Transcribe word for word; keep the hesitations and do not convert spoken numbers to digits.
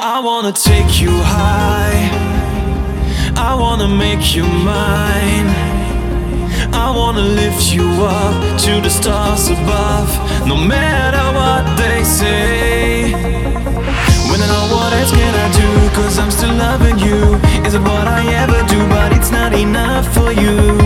I wanna take you high, I wanna make you mine, I wanna lift you up to the stars above, no matter what they say. When I know what else can I do, cause I'm still loving you. Is it what I ever do, but it's not enough for you.